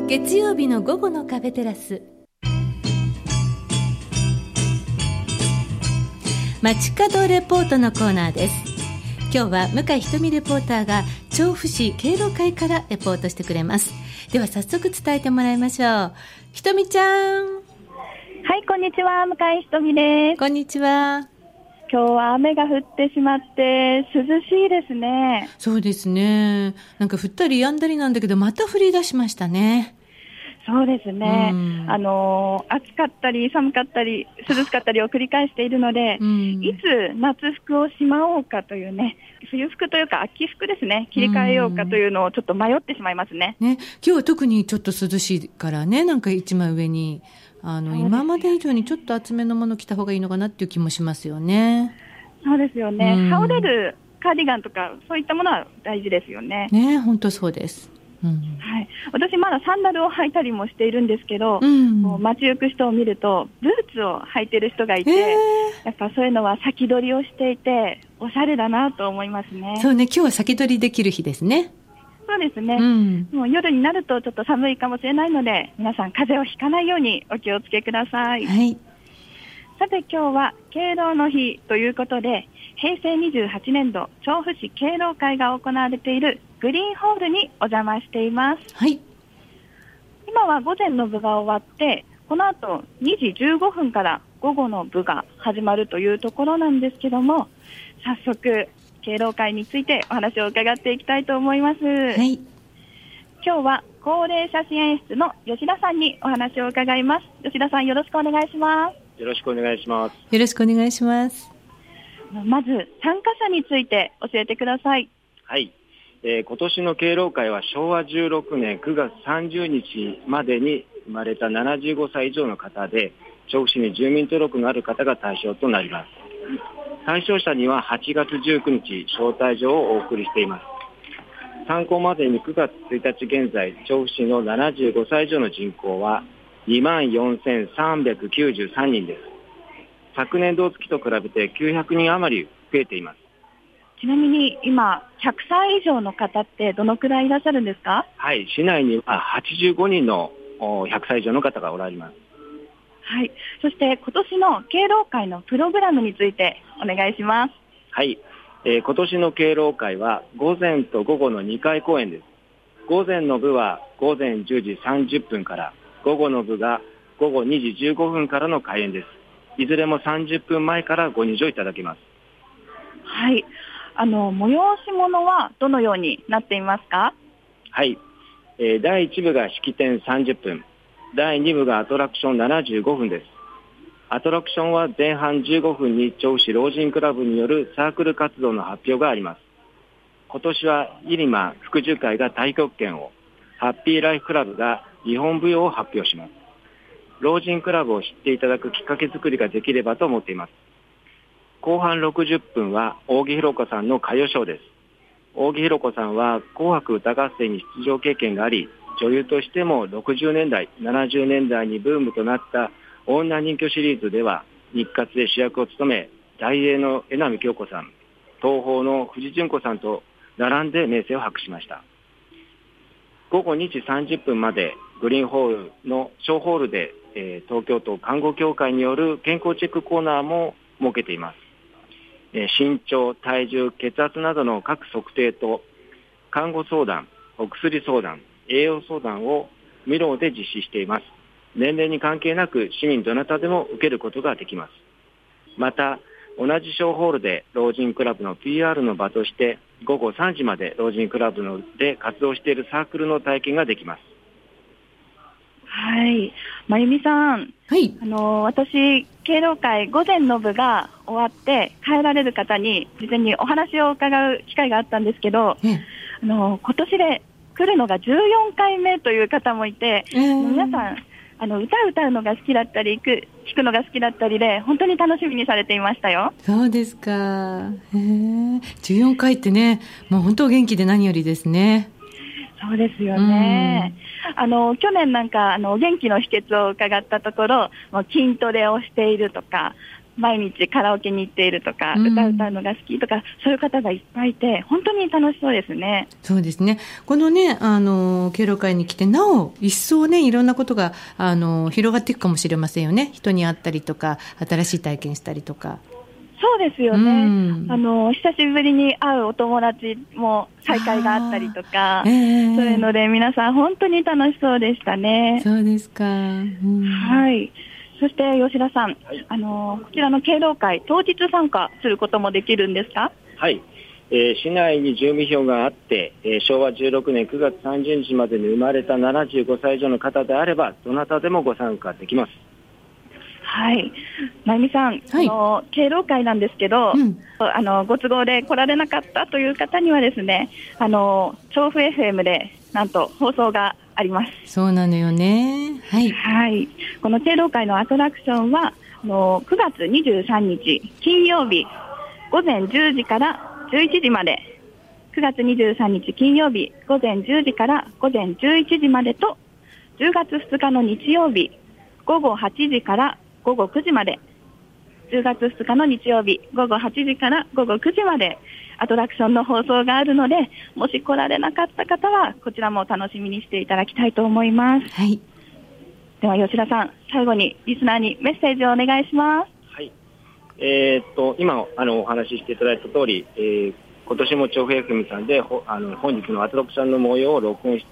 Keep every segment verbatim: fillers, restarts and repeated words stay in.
月曜日の午後のカフェテラス、街角レポートのコーナーです。今日は向井ひとみレポーターが調布市敬老会からレポートしてくれます。では早速伝えてもらいましょう。ひとみちゃん。 はい、こんにちは、向井ひとみです。 こんにちは。 今日は雨が降ってしまって涼しいですね。 そうですね。なんか降ったり止んだりなんだけど、また降り出しましたね。 そうですね、 うん、 あの暑かったり寒かったり涼しかったりを繰り返しているので、うん、いつ夏服をしまおうかというね、冬服というか秋服ですね、切り替えようかというのをちょっと迷ってしまいますね。 ね、今日は特にちょっと涼しいからね、なんか一枚上にあの今まで以上にちょっと厚めのもの着た方がいいのかなっていう気もしますよね。 そうですよね、 うん、 羽織れるカーディガンとかそういったものは大事ですよね。 ね、本当そうです。うん、 はい、私まだサンダルを履いたりもしているんですけど、 うん、 もう街行く人を見るとブーツを履いている人がいて、えー、やっぱそういうのは先取りをしていておしゃれだなと思いますね。 そうね、今日は先取りできる日ですね。 そうですね、 うん、 もう夜になるとちょっと寒いかもしれないので、皆さん風邪をひかないようにお気をつけください。 はい、 さて今日は敬老の日ということで、へいせいにじゅうはちねんど調布市敬老会が行われているグリーンホールにお邪魔しています。 はい、 今は午前の部が終わって、この後にじじゅうごふんから午後の部が始まるというところなんですけども、早速敬老会についてお話を伺っていきたいと思います。はい、今日は高齢者支援室の吉田さんにお話を伺います。吉田さん、よろしくお願いします。 よろしくお願いします。 よろしくお願いします。 まず参加者について教えてください。 はい、えー、今年の敬老会はしょうわじゅうろくねんくがつさんじゅうにちまでに生まれたななじゅうごさい以上の方で、調布市に住民登録のある方が対象となります。対象者にははちがつじゅうくにち招待状をお送りしています。参考までにくがつついたち現在、調布市のななじゅうごさい以上の人口はにまんよんせんさんびゃくきゅうじゅうさんにんです。昨年同月と比べてきゅうひゃくにん余り増えています。 ちなみに今ひゃくさい以上の方ってどのくらいいらっしゃるんですか？ はい、市内にははちじゅうごにんのひゃくさい以上の方がおられます。 はい、そして今年の敬老会のプログラムについてお願いします。 はい、えー、今年の敬老会は午前と午後のにかい公演です。午前の部は午前じゅうじさんじゅっぷんから、午後の部が午後にじじゅうごふんからの開演です。いずれもさんじゅっぷんまえからご入場いただけます。 はい、あの催し物はどのようになっていますか？ はい、えー、だいいち部が式典さんじゅっぷん、だいに部がアトラクションななじゅうごふんです。アトラクションは前半じゅうごふんに調布市老人クラブによるサークル活動の発表があります。今年は入間福寿会が太極拳を、ハッピーライフクラブが日本舞踊を発表します。老人クラブを知っていただくきっかけ作りができればと思っています。後半ろくじゅっぷんは扇ひろ子さんの歌謡ショーです。扇ひろ子さんは紅白歌合戦に出場経験があり、女優としてもろくじゅうねんだい、ななじゅうねんだいにブームとなった女人気シリーズでは日活で主役を務め、大映の江波京子さん、東宝の藤純子さんと並んで名声を博しました。午後にじさんじゅっぷんまでグリーンホールの小ホールで、えー、東京都看護協会による健康チェックコーナーも設けています。えー、身長、体重、血圧などの各測定と看護相談、お薬相談、栄養相談を無料で実施しています。年齢に関係なく市民どなたでも受けることができます。また同じ小ホールで老人クラブの ピーアール の場としてごごさんじまで老人クラブので活動しているサークルの体験ができます。 はい、まゆみさん、 はい、 あの私敬老会午前の部が終わって帰られる方に事前にお話を伺う機会があったんですけど、うん、あの今年で来るのがじゅうよんかいめという方もいて、えー、皆さんあの歌を歌うのが好きだったり聞くのが好きだったりで本当に楽しみにされていましたよ。 そうですか。へー、じゅうよんかいってね、もう本当元気で何よりですね。 そうですよね。あの去年なんかあの元気の秘訣を伺ったところ、もう筋トレをしているとか毎日カラオケに行っているとか、 うん、 歌う歌うのが好きとか、そういう方がいっぱいいて、本当に楽しそうですね。 そうですね。このね、あの、敬老会に来て、なお一層ね、いろんなことが、あの、広がっていくかもしれませんよね。人に会ったりとか、新しい体験したりとか。 そうですよね。 うん、 あの、久しぶりに会うお友達も再会があったりとか、 えー、 そういうので皆さん本当に楽しそうでしたね。 そうですか。うん、 はい。そして吉田さん、はい、あのこちらの敬老会、当日参加することもできるんですか？ はい、えー、市内に住民票があって、えー、しょうわじゅうろくねんくがつさんじゅうにちまでに生まれたななじゅうごさい以上の方であれば、どなたでもご参加できます。 はい、まゆみさん、はい、あの敬老会なんですけど、うん、あのご都合で来られなかったという方にはですね、あの調布 エフエム でなんと放送があります。 そうなのよね。はい。 はい。この敬老会のアトラクションは、あのくがつにじゅうさんにち金曜日ごぜんじゅうじからじゅういちじまで、くがつにじゅうさんにち金曜日ごぜんじゅうじからごぜんじゅういちじまでと、じゅうがつふつかの日曜日ごごはちじからごごくじまで、じゅうがつふつかの日曜日ごごはちじからごごくじまでアトラクションの放送があるので、もし来られなかった方はこちらも楽しみにしていただきたいと思います。 はい。 では吉田さん、最後にリスナーにメッセージをお願いします。 はい。えー、っと今あのお話ししていただいた通り、えー、今年も調布 エフエム さんでほあの本日のアトラクションの模様を録音して、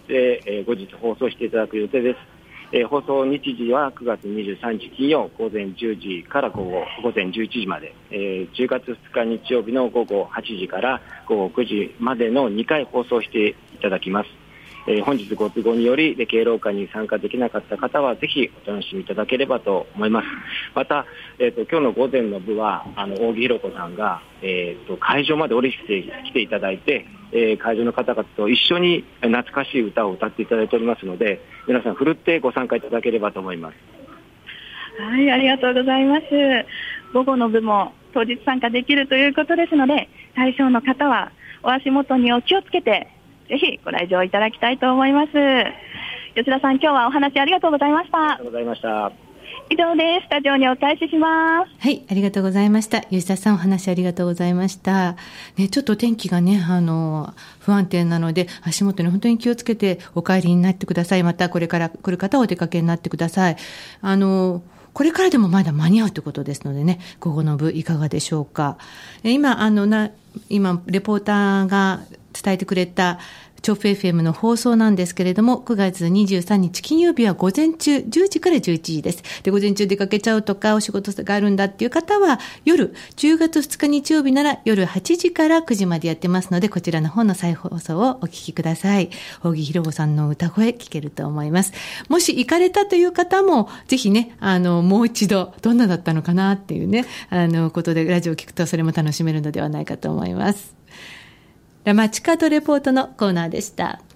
えー、後日放送していただく予定です。えー、放送日時はくがつにじゅうさんにち金曜ごぜんじゅうじから午後ごぜんじゅういちじまで、えー、じゅうがつふつか日曜日のごごはちじからごごくじまでのにかい放送していただきます。えー、本日ご都合により敬老会に参加できなかった方はぜひお楽しみいただければと思います。また、えー、と今日の午前の部はあの大木ひろ子さんが、えー、と会場まで降りてきていただいて、えー、会場の方々と一緒に懐かしい歌を歌っていただいておりますので、皆さんふるってご参加いただければと思います。 はい、ありがとうございます。午後の部も当日参加できるということですので、対象の方はお足元にお気をつけてぜひご来場いただきたいと思います。吉田さん、今日はお話ありがとうございました。 ありがとうございました。 以上です。スタジオにお返しします。 はい、ありがとうございました。吉田さん、お話ありがとうございました。ね、ちょっと天気がね、あの、不安定なので、足元に本当に気をつけてお帰りになってください。また、これから来る方はお出かけになってください。あの、これからでもまだ間に合うということですのでね、午後の部いかがでしょうか。今、あの、な、今、レポーターが伝えてくれた、調布 エフエム の放送なんですけれども、くがつにじゅうさんにち金曜日は午前中じゅうじからじゅういちじです。で、午前中出かけちゃうとかお仕事があるんだっていう方は夜、じゅうがつふつか日曜日なら夜はちじからくじまでやってますので、こちらの方の再放送をお聞きください。大木ひろ子さんの歌声聞けると思います。もし行かれたという方もぜひね、あのもう一度どんなだったのかなっていうね、あのことでラジオを聞くとそれも楽しめるのではないかと思います。ラマチカートレポートのコーナーでした。